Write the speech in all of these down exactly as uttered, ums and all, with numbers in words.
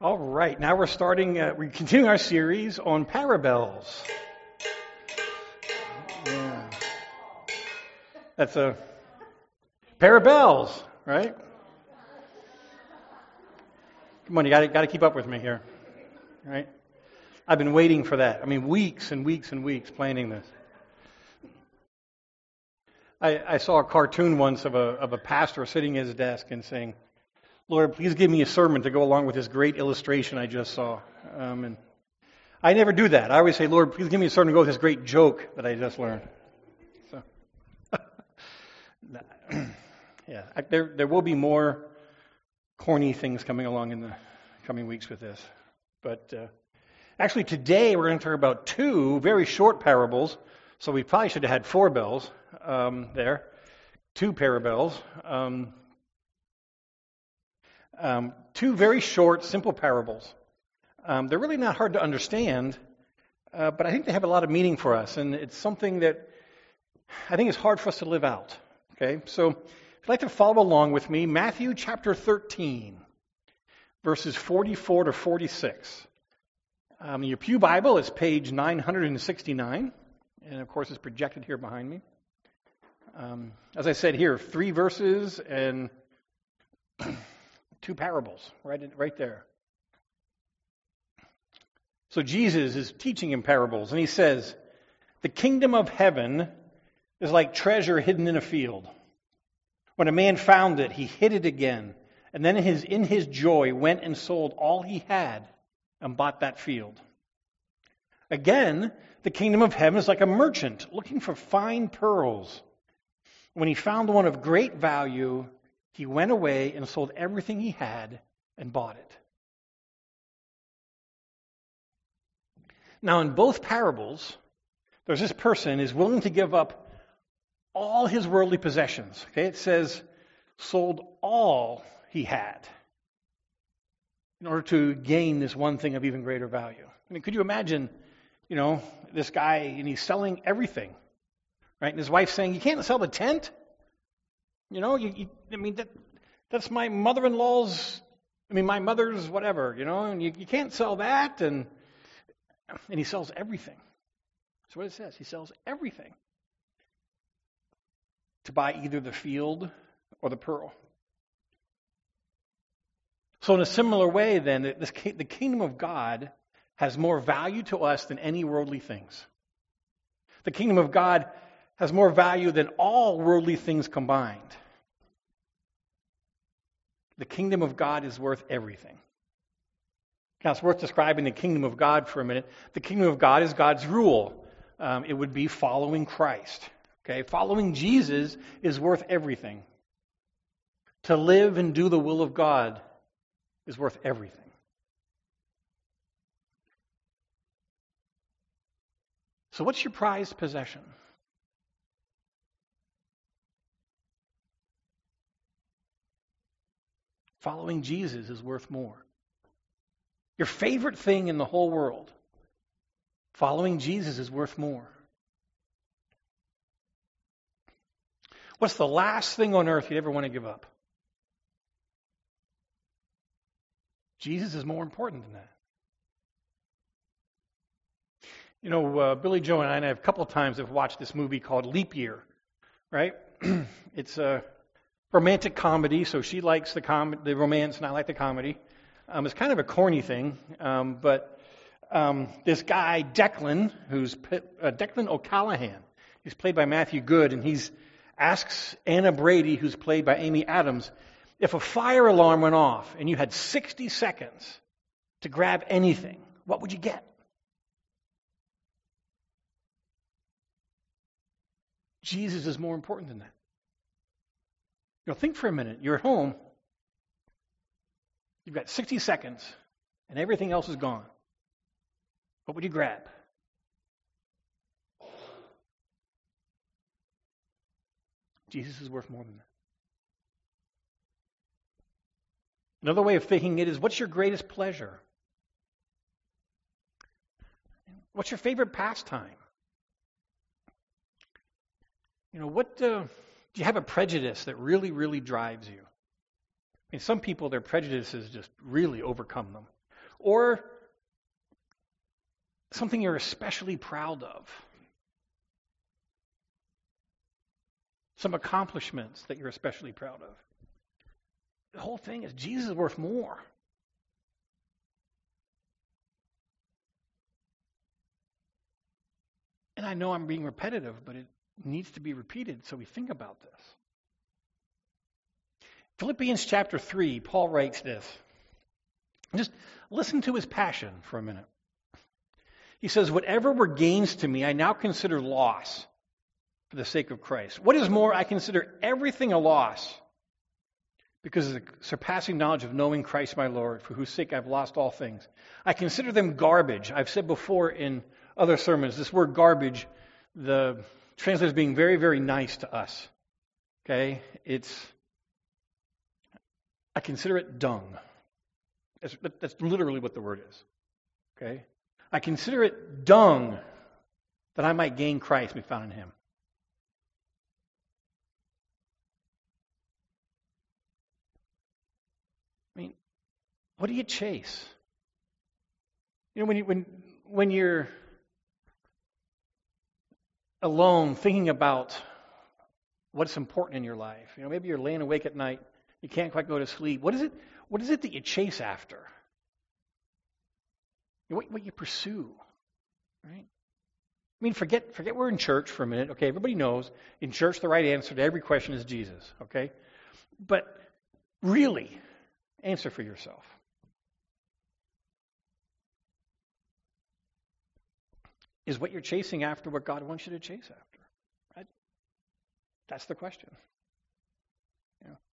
All right, now we're starting, uh, we're continuing our series on parables. Yeah. That's a pair of bells, right? Come on, you got got to keep up with me here, right? I've been waiting for that. I mean, weeks and weeks and weeks planning this. I, I saw a cartoon once of a of a pastor sitting at his desk and saying, "Lord, please give me a sermon to go along with this great illustration I just saw." Um, and I never do that. I always say, "Lord, please give me a sermon to go with this great joke that I just learned." So, yeah, I, there there will be more corny things coming along in the coming weeks with this. But uh, actually, today we're going to talk about two very short parables. So we probably should have had four bells um, there, two parables. Um, Um, two very short, simple parables. Um, they're really not hard to understand, uh, but I think they have a lot of meaning for us, and it's something that I think is hard for us to live out. Okay, so if you'd like to follow along with me, Matthew chapter thirteen, verses forty-four to forty-six. Um, in your Pew Bible, it's page nine hundred sixty-nine, and of course it's projected here behind me. Um, as I said here, three verses and two parables, right, in, right there. So Jesus is teaching in parables, and he says, "The kingdom of heaven is like treasure hidden in a field. When a man found it, he hid it again, and then in his, in his joy went and sold all he had and bought that field. Again, the kingdom of heaven is like a merchant looking for fine pearls. When he found one of great value, he went away and sold everything he had and bought it." Now, in both parables, there's this person who is willing to give up all his worldly possessions. Okay, it says, sold all he had in order to gain this one thing of even greater value. I mean, could you imagine, you know, this guy, and he's selling everything, right? And his wife's saying, "You can't sell the tent. You know, you, you, I mean, that, that's my mother-in-law's, I mean, my mother's whatever, you know, and you, you can't sell that." And and he sells everything. That's what it says. He sells everything to buy either the field or the pearl. So in a similar way, then, this, the kingdom of God has more value to us than any worldly things. The kingdom of God has more value than all worldly things combined. The kingdom of God is worth everything. Now, it's worth describing the kingdom of God for a minute. The kingdom of God is God's rule. Um, it would be following Christ. Okay, following Jesus is worth everything. To live and do the will of God is worth everything. So, what's your prized possession? Following Jesus is worth more. Your favorite thing in the whole world, following Jesus is worth more. What's the last thing on earth you'd ever want to give up? Jesus is more important than that. You know, uh, Billy Joe and I, and I have a couple of times have watched this movie called Leap Year, right? It's a romantic comedy, so she likes the com- the romance, and I like the comedy. Um, it's kind of a corny thing, um, but um, this guy, Declan, who's uh, Declan O'Callaghan, he's played by Matthew Good, and he's asks Anna Brady, who's played by Amy Adams, if a fire alarm went off and you had sixty seconds to grab anything, what would you get? Jesus is more important than that. You know, think for a minute. You're at home. You've got sixty seconds, and everything else is gone. What would you grab? Jesus is worth more than that. Another way of thinking it is, what's your greatest pleasure? What's your favorite pastime? You know, what uh, do you have a prejudice that really, really drives you? I mean, some people, their prejudices just really overcome them. or something you're especially proud of. Some accomplishments that you're especially proud of. The whole thing is Jesus is worth more. And I know I'm being repetitive, but it needs to be repeated so we think about this. Philippians chapter three, Paul writes this. Just listen to his passion for a minute. He says, whatever were gains to me, I now consider loss for the sake of Christ. What is more, I consider everything a loss because of the surpassing knowledge of knowing Christ my Lord, for whose sake I've lost all things. I consider them garbage. I've said before in other sermons, this word garbage, the translator is being very, very nice to us. Okay? It's, I consider it dung. That's, that's literally what the word is. Okay? I consider it dung that I might gain Christ and be found in Him. I mean, what do you chase? You know, when you when when you're alone thinking about what's important in your life, you know, maybe you're laying awake at night, you can't quite go to sleep. What is it? What is it that you chase after? What, what you pursue, right? I mean, forget forget we're in church for a minute. Okay, everybody knows in church the right answer to every question is Jesus. Okay, but really, answer for yourself. Is what you're chasing after what God wants you to chase after? Right? That's the question. You know.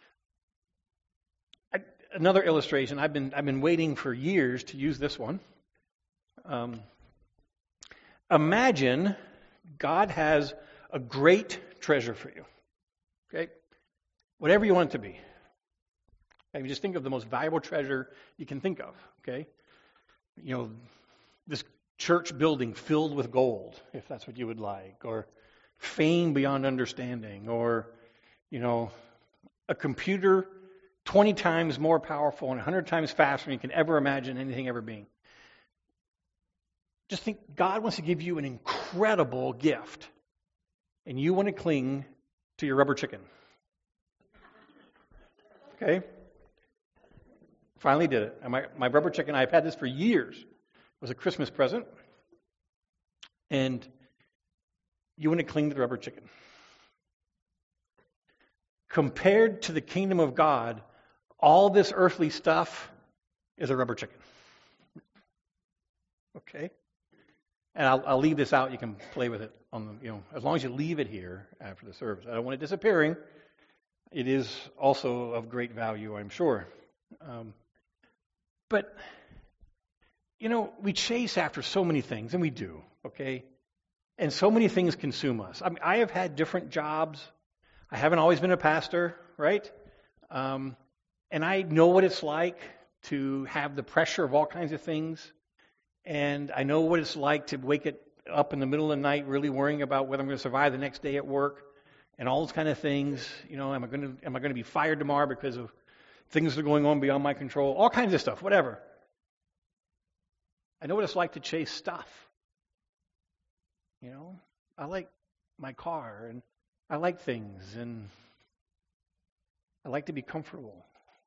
I, another illustration. I've been I've been waiting for years to use this one. Um, imagine God has a great treasure for you. Okay, whatever you want it to be. Okay, just think of the most valuable treasure you can think of. Okay, you know, this church building filled with gold, if that's what you would like, or fame beyond understanding, or, you know, a computer twenty times more powerful and one hundred times faster than you can ever imagine anything ever being. Just think, God wants to give you an incredible gift, and you want to cling to your rubber chicken. Okay? Finally did it. And my, my rubber chicken, I've had this for years. It was a Christmas present. And you want to cling to the rubber chicken. Compared to the kingdom of God, all this earthly stuff is a rubber chicken. Okay? And I'll, I'll leave this out. You can play with it on the, you know, as long as you leave it here after the service. I don't want it disappearing. It is also of great value, I'm sure. Um, but, you know, we chase after so many things, and we do, okay? And so many things consume us. I mean, I have had different jobs. I haven't always been a pastor, right? Um, and I know what it's like to have the pressure of all kinds of things. And I know what it's like to wake it up in the middle of the night really worrying about whether I'm going to survive the next day at work and all those kind of things. You know, am I going to am I going to be fired tomorrow because of things that are going on beyond my control? All kinds of stuff, whatever. I know what it's like to chase stuff. You know, I like my car, and I like things, and I like to be comfortable.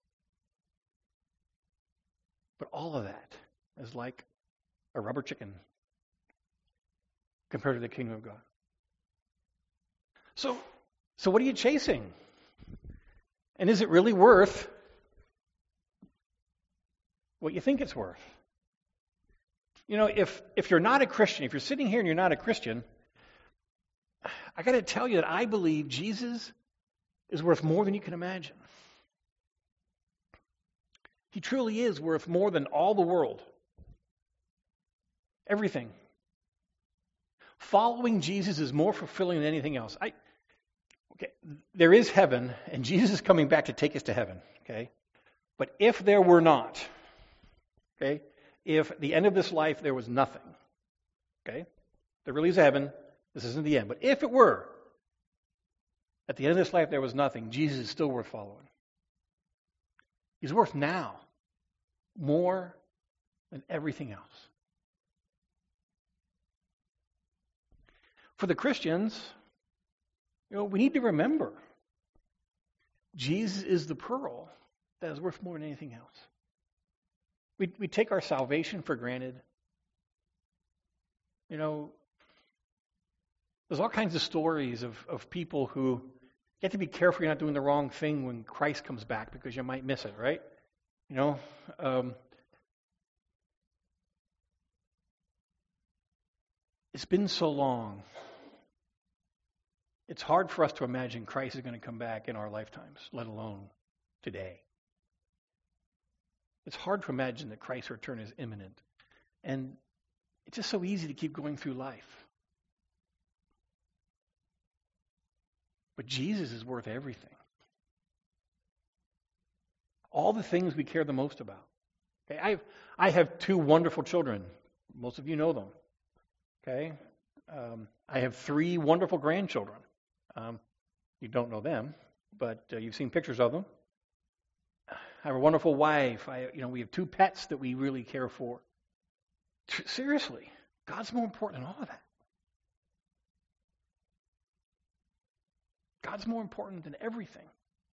But all of that is like a rubber chicken compared to the kingdom of God. So, so what are you chasing? And is it really worth what you think it's worth? You know, if if you're not a Christian, if you're sitting here and you're not a Christian, I got to tell you that I believe Jesus is worth more than you can imagine. He truly is worth more than all the world. Everything. Following Jesus is more fulfilling than anything else. I, okay, there is heaven, and Jesus is coming back to take us to heaven. Okay, but if there were not, okay, if at the end of this life there was nothing, okay, there really is a heaven. This isn't the end. But if it were, at the end of this life there was nothing, Jesus is still worth following. He's worth now more than everything else. For the Christians, you know, we need to remember Jesus is the pearl that is worth more than anything else. We we take our salvation for granted. You know, there's all kinds of stories of, of people who you have to be careful you're not doing the wrong thing when Christ comes back because you might miss it, right? You know, um, it's been so long. It's hard for us to imagine Christ is going to come back in our lifetimes, let alone today. It's hard to imagine that Christ's return is imminent. And it's just so easy to keep going through life. But Jesus is worth everything. All the things we care the most about. Okay, I have, I have two wonderful children. Most of you know them. Okay, um, I have three wonderful grandchildren. Um, you don't know them, but uh, you've seen pictures of them. I have a wonderful wife. I, you know, we have two pets that we really care for. Tr- seriously, God's more important than all of that. God's more important than everything.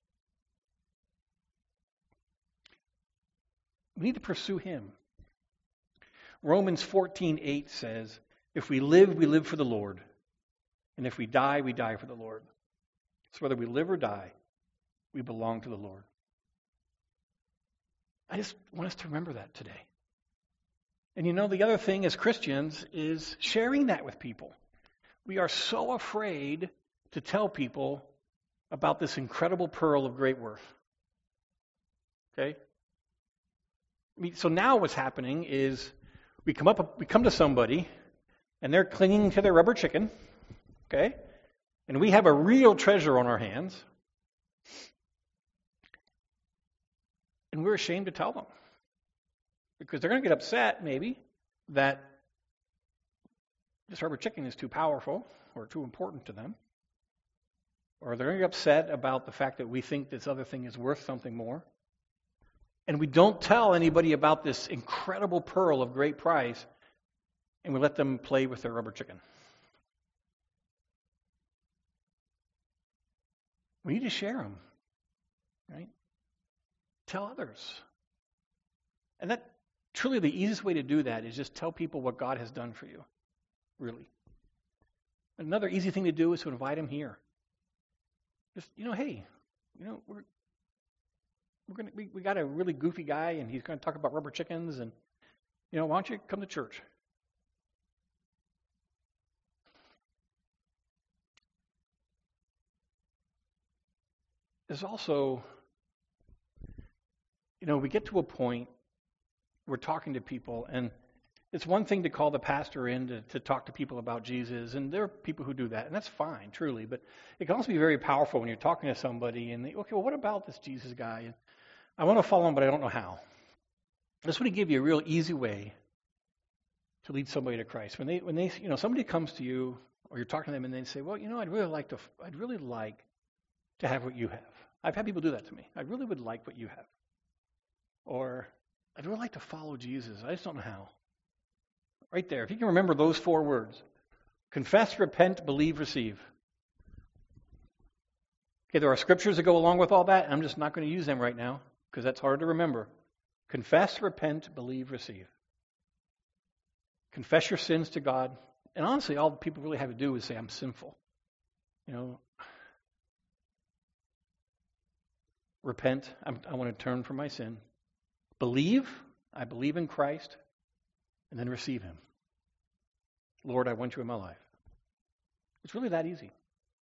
We need to pursue Him. Romans fourteen eight says, if we live, we live for the Lord. And if we die, we die for the Lord. So whether we live or die, we belong to the Lord. I just want us to remember that today. And you know, the other thing as Christians is sharing that with people. We are so afraid to tell people about this incredible pearl of great worth. Okay? I mean, so now what's happening is we come up, we come to somebody, and they're clinging to their rubber chicken. Okay? And we have a real treasure on our hands. And we're ashamed to tell them. Because they're going to get upset, maybe, that this rubber chicken is too powerful or too important to them. Or they're going to get upset about the fact that we think this other thing is worth something more. And we don't tell anybody about this incredible pearl of great price, and we let them play with their rubber chicken. We need to share them, right? Tell others. And that truly the easiest way to do that is just tell people what God has done for you, really. Another easy thing to do is to invite them here. Just, you know, hey, you know, we're we're gonna we, we got a really goofy guy and he's gonna talk about rubber chickens and you know, why don't you come to church? There's also, you know, we get to a point, we're talking to people, and it's one thing to call the pastor in to, to talk to people about Jesus, and there are people who do that, and that's fine, truly, but it can also be very powerful when you're talking to somebody, and they, okay, well, what about this Jesus guy? And I want to follow him, but I don't know how. This would give you a real easy way to lead somebody to Christ. When they, when they, you know, somebody comes to you, or you're talking to them, and they say, well, you know, I'd really like to, I'd really like to have what you have. I've had people do that to me. I really would like what you have. Or, I'd really like to follow Jesus. I just don't know how. Right there. If you can remember those four words. Confess, repent, believe, receive. Okay, there are scriptures that go along with all that. And I'm just not going to use them right now because that's hard to remember. Confess, repent, believe, receive. Confess your sins to God. And honestly, all people really have to do is say, I'm sinful. You know, repent, I'm, I want to turn from my sin. Believe, I believe in Christ, and then receive Him. Lord, I want you in my life. It's really that easy.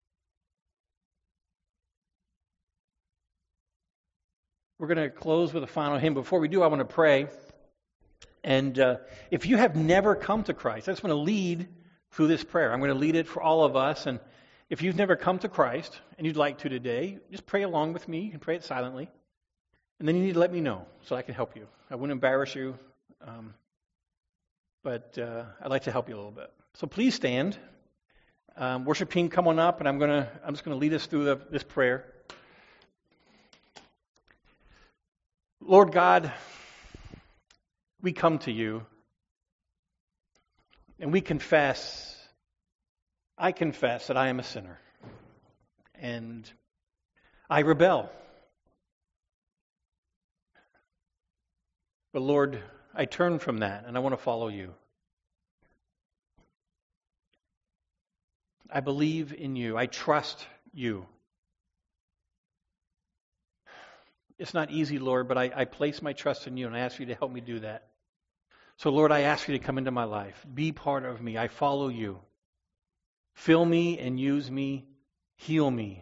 We're going to close with a final hymn. Before we do, I want to pray. And uh, if you have never come to Christ, I just want to lead through this prayer. I'm going to lead it for all of us. And if you've never come to Christ and you'd like to today, just pray along with me. You can pray it silently. And then you need to let me know so I can help you. I wouldn't embarrass you, um, but uh, I'd like to help you a little bit. So please stand. Um, worship team, come on up, and I'm gonna I'm just gonna lead us through the, this prayer. Lord God, we come to you and we confess, I confess that I am a sinner and I rebel. But Lord, I turn from that and I want to follow you. I believe in you. I trust you. It's not easy, Lord, but I, I place my trust in you and I ask you to help me do that. So, Lord, I ask you to come into my life. Be part of me. I follow you. Fill me and use me. Heal me.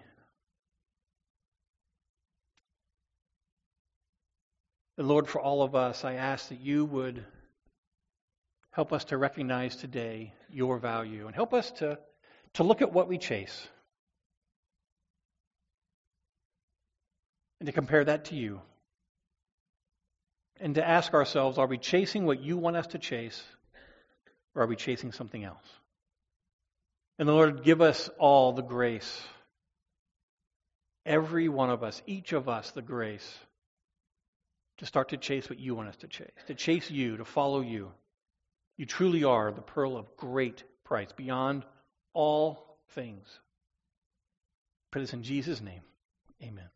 And Lord, for all of us, I ask that you would help us to recognize today your value and help us to, to look at what we chase and to compare that to you. And to ask ourselves, are we chasing what you want us to chase, or are we chasing something else? And the Lord, give us all the grace, every one of us, each of us, the grace to start to chase what you want us to chase, to chase you, to follow you. You truly are the pearl of great price, beyond all things. Put this in Jesus' name. Amen.